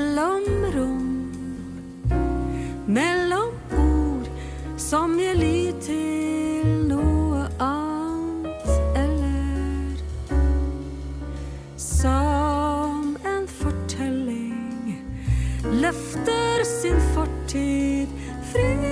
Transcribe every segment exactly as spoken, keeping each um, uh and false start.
mellomrom, mellom ord som ger liv till något annat eller som en fortelling løfter sin fortid fri.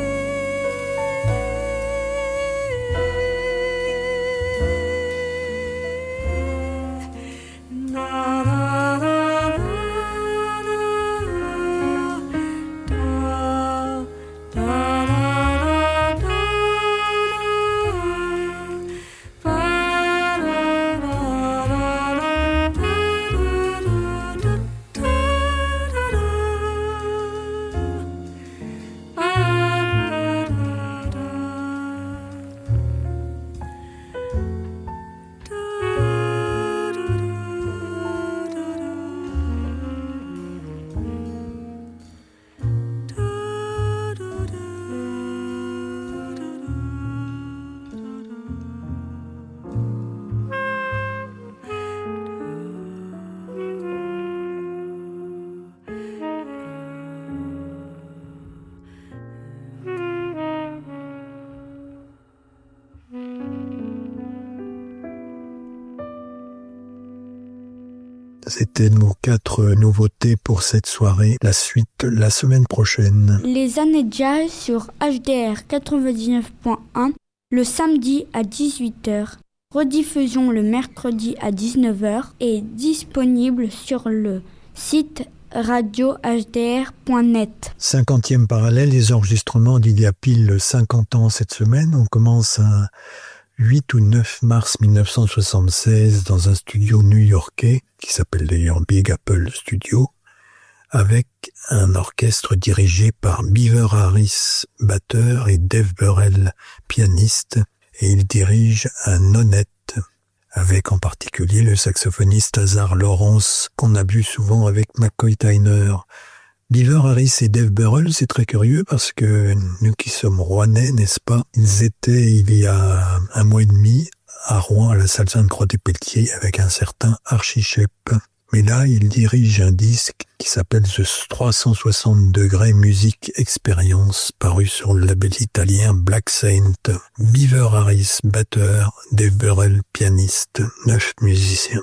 C'était nos quatre nouveautés pour cette soirée. La suite la semaine prochaine. Les années jazz sur H D R quatre-vingt-dix-neuf point un le samedi à dix-huit heures. Rediffusion le mercredi à dix-neuf heures et disponible sur le site radio h d r point net. cinquantième parallèle, les enregistrements d'il y a pile cinquante ans cette semaine. On commence à huit ou neuf mars mille neuf cent soixante-seize dans un studio new-yorkais qui s'appelle d'ailleurs Big Apple Studio, avec un orchestre dirigé par Beaver Harris, batteur, et Dave Burrell, pianiste, et il dirige un nonette, avec en particulier le saxophoniste Hazar Lawrence, qu'on a vu souvent avec McCoy Tyner. Beaver Harris et Dave Burrell, c'est très curieux parce que nous qui sommes rouennais, n'est-ce pas, ils étaient il y a un mois et demi à Rouen, à la salle Sainte-Croix-des-Pelletiers, avec un certain Archie Shepp. Mais là, il dirige un disque qui s'appelle The trois cent soixante degrés Music Experience, paru sur le label italien Black Saint. Beaver Harris, batteur, Dave Burrell, pianiste, neuf musiciens.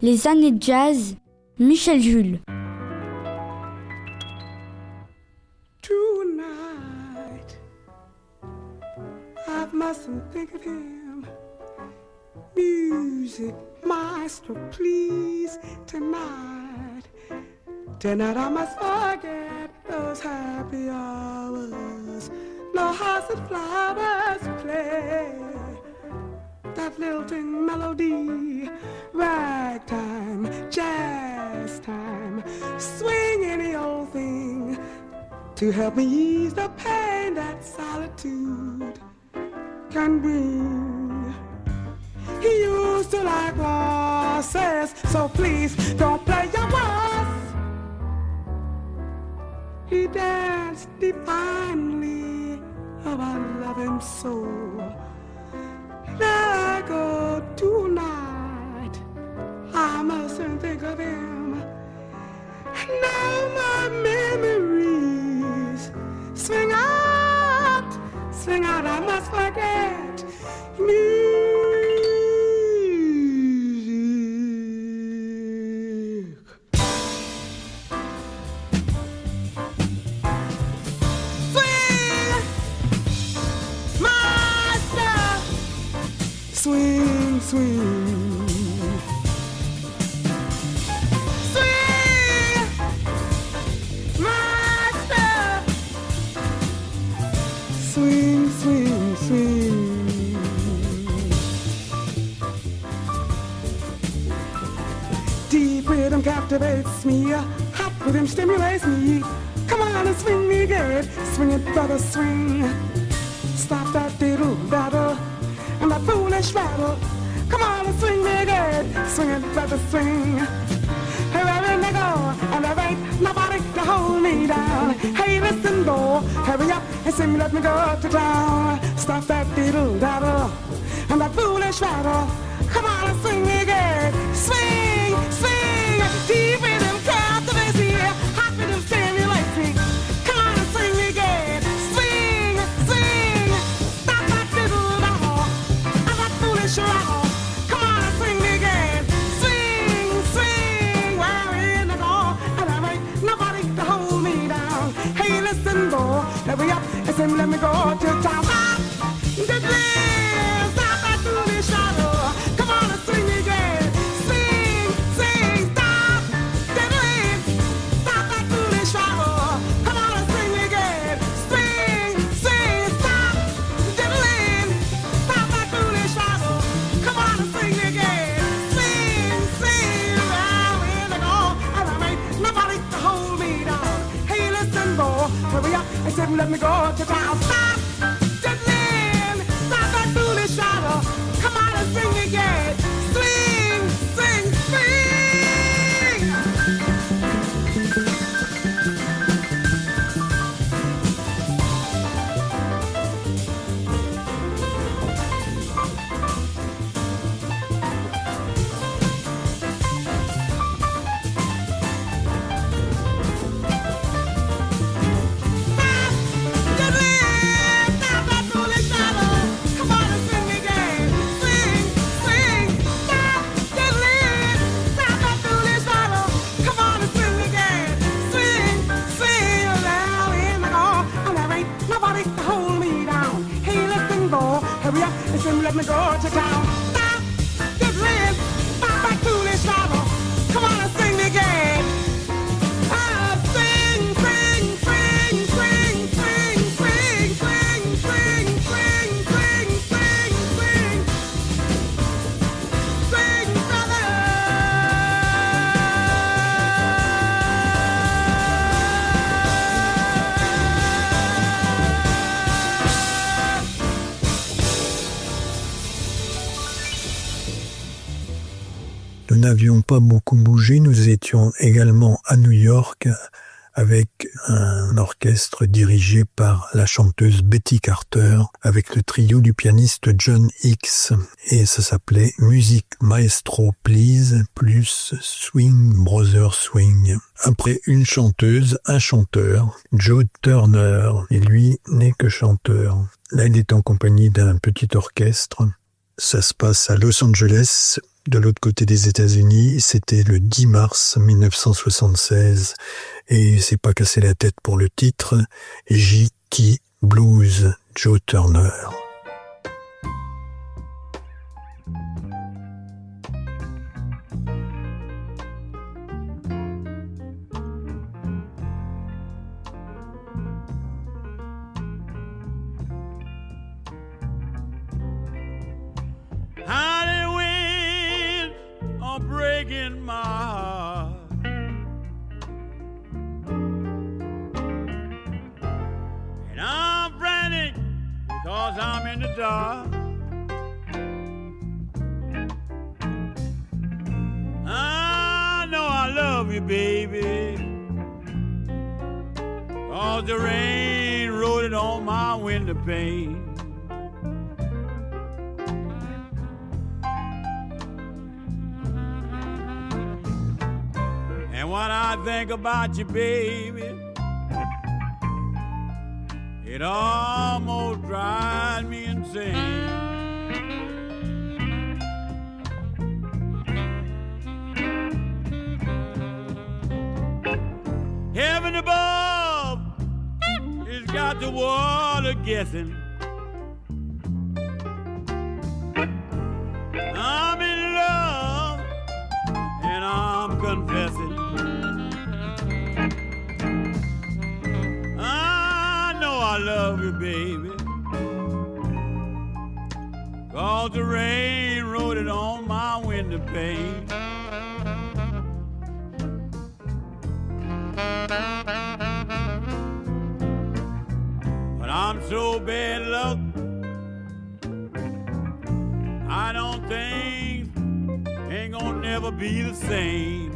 Les années de jazz, Michel Jules. Tonight, I mustn't think of him. Music, maestro, please, tonight. Tonight I must forget those happy hours. No hearts and flowers play. That lilting melody, ragtime, jazz time, swing any old thing to help me ease the pain that solitude can bring. He used to like waltzes, so please don't play your waltz. He danced divinely, oh I love him so. There I go tonight, I mustn't think of him. Now my memories swing out, swing out, I must forget music. Swing, swing, swing, master. Swing, swing, swing. Deep rhythm captivates me, hot rhythm stimulates me. Come on and swing me good, swing it, brother, swing. Stop that diddle, daddle. And that foolish rattle, come on and swing me good, swing it, brother, swing. Hey, wherever they go, and there ain't nobody to hold me down. Hey, listen, boy, hurry up and sing me, let me go to town. Stop that diddle daddle, and that foolish rattle, come on and swing me good, swing, swing. Deep rhythm captivates me, hot rhythm stimulates me. Come on and swing me good, swing, swing. Stop that diddle daddle. Rattle. Come on and swing me again. Swing, swing, where in the door, and there ain't nobody to hold me down. Hey, listen, boy, hurry up and say, let me go to town. Stop the dream, stop that foolish rattle. Come on and swing me again. Swing, swing, stop the dream, stop that foolish rattle. Come on and swing me again. Swing, swing, stop the dream, stop that foolish rattle. Come on and sing again. Sing, sing, now in the go, and there ain't nobody to hold me down. Hey, listen, boy, hurry up and say, let me go to town. Stop, diddling, stop that foolish rattle. Come on and sing again. Swing, sing, swing. Let me go to town. Stop, get rid, stop that foolish rattle. Come on and sing again. Ah, sing, sing, sing, sing, sing, sing, sing, sing, sing, sing, sing, sing, sing, brother. Nous n'avions pas beaucoup bougé, nous étions également à New York avec un orchestre dirigé par la chanteuse Betty Carter, avec le trio du pianiste John Hicks, et ça s'appelait Music Maestro Please plus Swing Brother Swing. Après une chanteuse, un chanteur, Joe Turner, et lui n'est que chanteur. Là, il est en compagnie d'un petit orchestre. Ça se passe à Los Angeles, de l'autre côté des États-Unis, c'était le dix mars mille neuf cent soixante-seize, et c'est pas cassé la tête pour le titre, J T Blues, Joe Turner. Breaking my heart, and I'm frantic because I'm in the dark. I know I love you, baby, 'cause the rain wrote it on my window pane. And when I think about you, baby, it almost drives me insane. Heaven above has got the water guessing. I'm in love and I'm confessing. I love you, baby, 'cause the rain wrote it on my window pane. But I'm so bad luck, I don't think ain't gonna never be the same.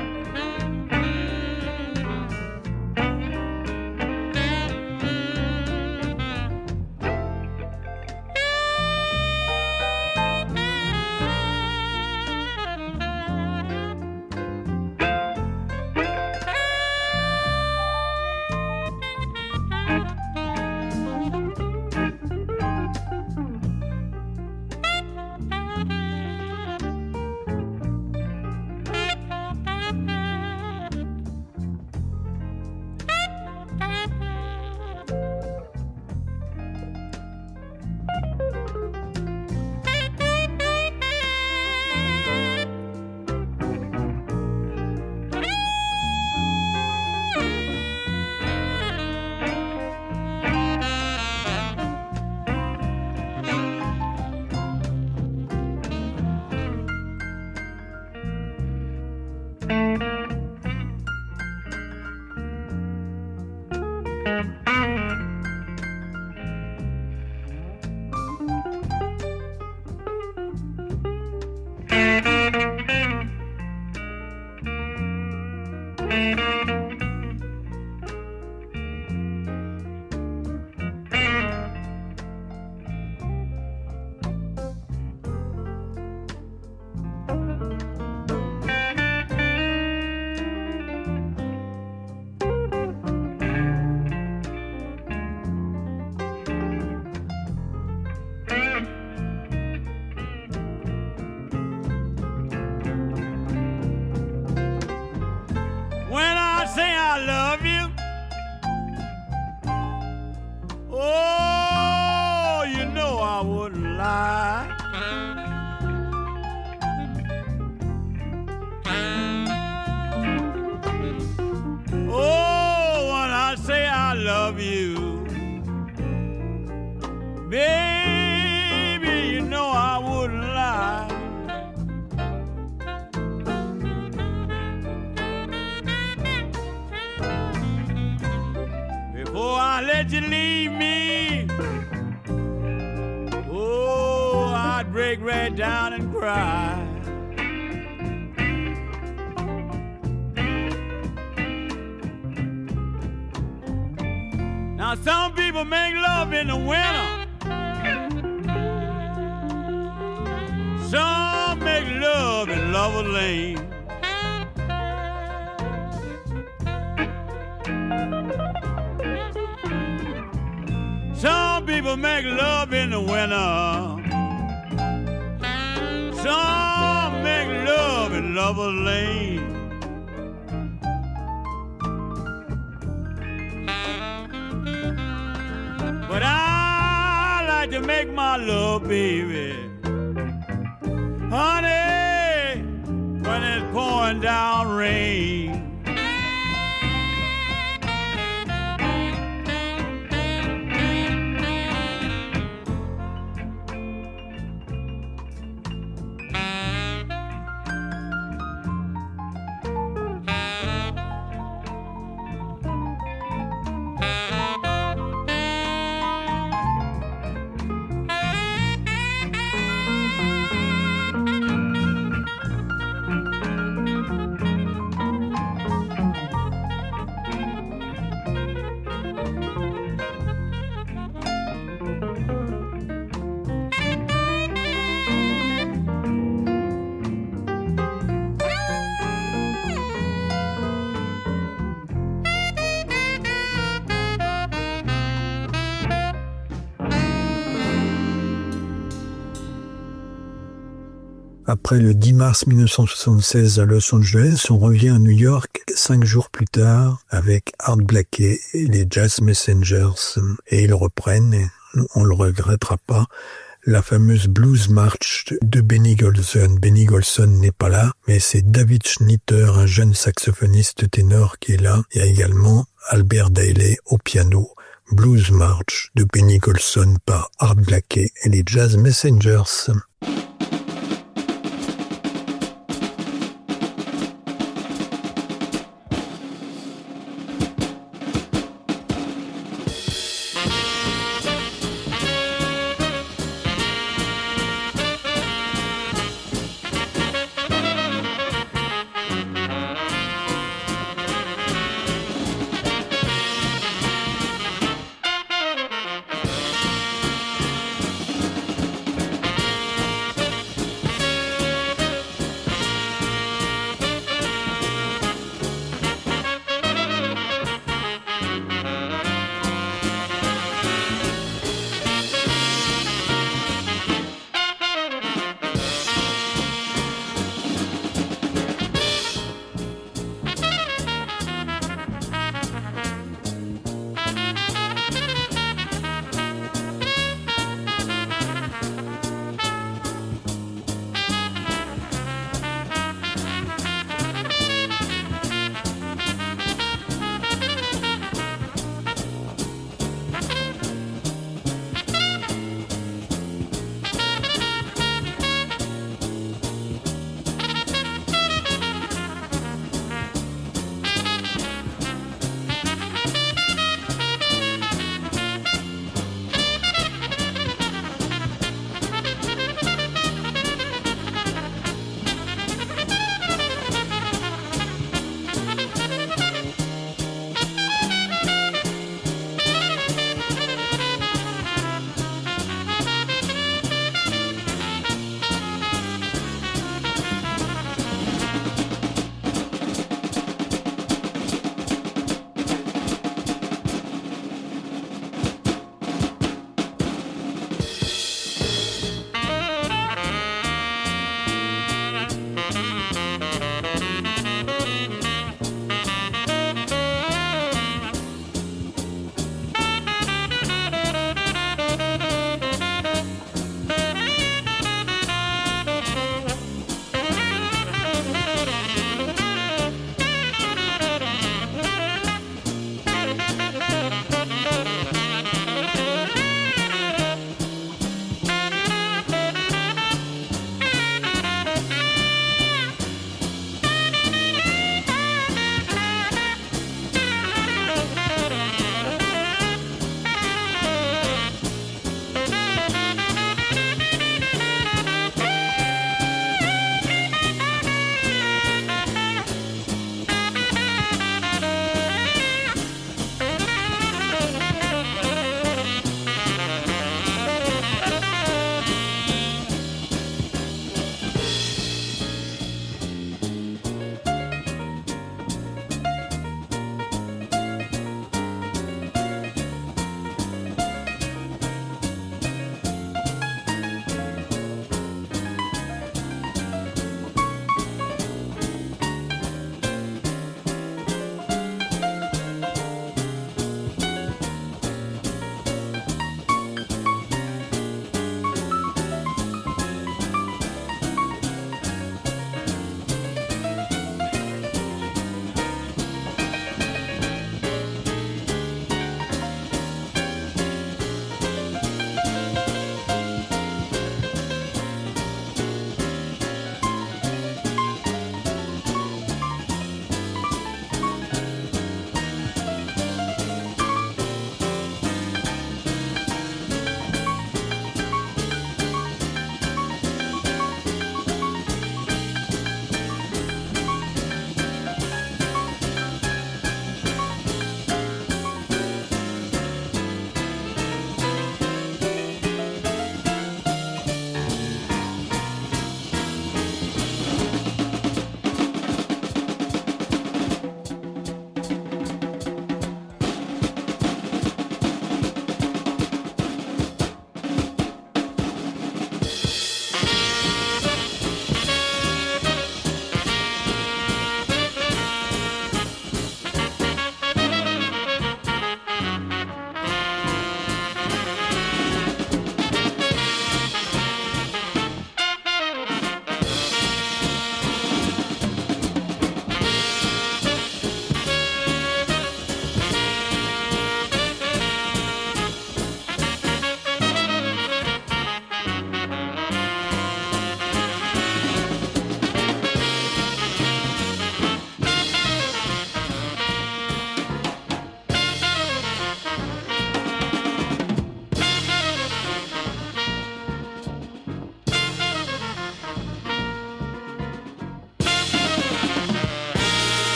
Now some people make love in the winter, some make love in Lover Lane. Some people make love in the winter, some Lover's Lane. But I like to make my love, baby, honey, when it's pouring down rain. Après le dix mars mille neuf cent soixante-seize à Los Angeles, on revient à New York cinq jours plus tard avec Art Blakey et les Jazz Messengers. Et ils reprennent, et on le regrettera pas, la fameuse Blues March de Benny Golson. Benny Golson n'est pas là, mais c'est David Schnitter, un jeune saxophoniste ténor qui est là. Il y a également Albert Dailey au piano. Blues March de Benny Golson par Art Blakey et les Jazz Messengers.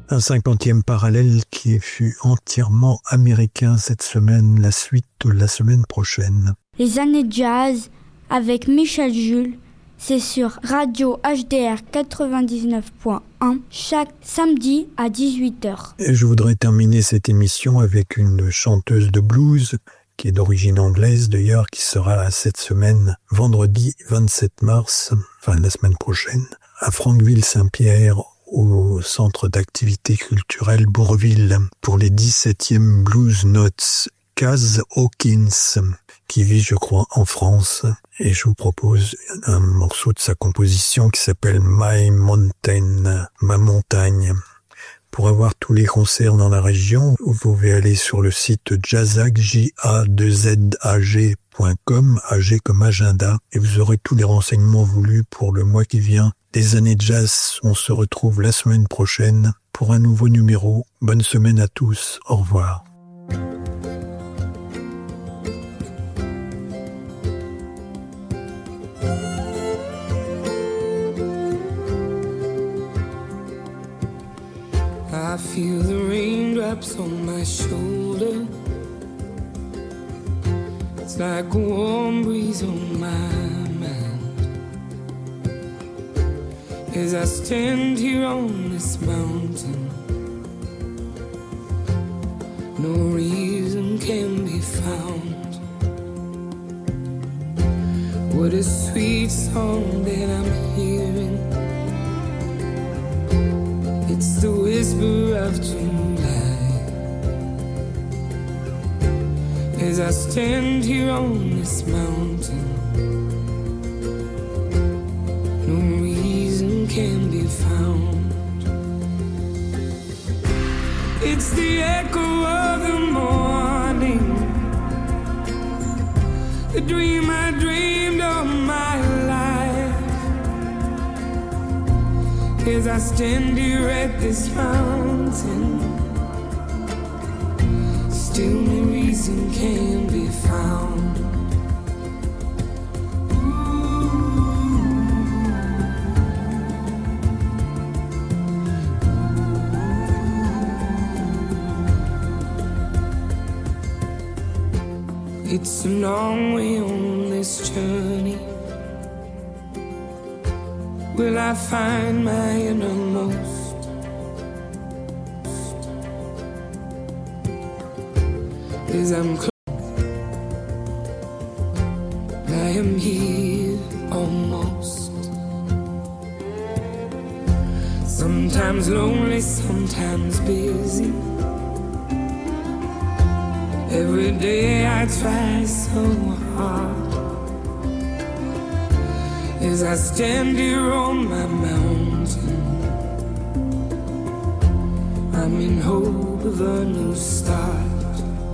Un cinquantième parallèle qui fut entièrement américain cette semaine, la suite la semaine prochaine. Les années jazz avec Michel Jules, c'est sur Radio H D R quatre-vingt-dix-neuf point un chaque samedi à dix-huit heures. Et je voudrais terminer cette émission avec une chanteuse de blues qui est d'origine anglaise d'ailleurs, qui sera cette semaine, vendredi vingt-sept mars, enfin la semaine prochaine, à Franqueville-Saint-Pierre, au centre d'activité culturelle Bourville, pour les dix-septièmes Blues Notes. Kaz Hawkins, qui vit, je crois, en France, et je vous propose un morceau de sa composition qui s'appelle My Mountain, ma montagne. Pour avoir tous les concerts dans la région, vous pouvez aller sur le site jazag, j a deux z a g point com, A G comme agenda, et vous aurez tous les renseignements voulus pour le mois qui vient. Des années jazz, on se retrouve la semaine prochaine pour un nouveau numéro. Bonne semaine à tous, au revoir. I feel the raindrops on my shoulder. It's like a warm breeze on my mind. As I stand here on this mountain, no reason can be found. What a sweet song that I'm hearing. It's the whisper of July. As I stand here on this mountain, no reason can be found. It's the echo of the morning, the dream I dreamed of my life. As I stand here at this fountain, still no reason can be found. It's a long way on this journey. Will I find my innermost? As I'm close, I am here almost. Sometimes lonely, sometimes busy. Every day I try so hard. As I stand here on my mountain, I'm in hope of a new start.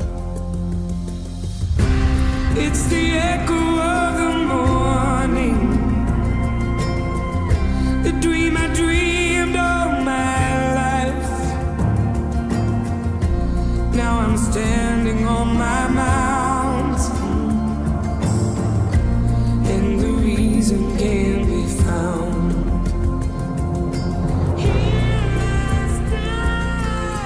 It's the echo of the morning, the dream I dreamed all my life. Now I'm standing on my mountain.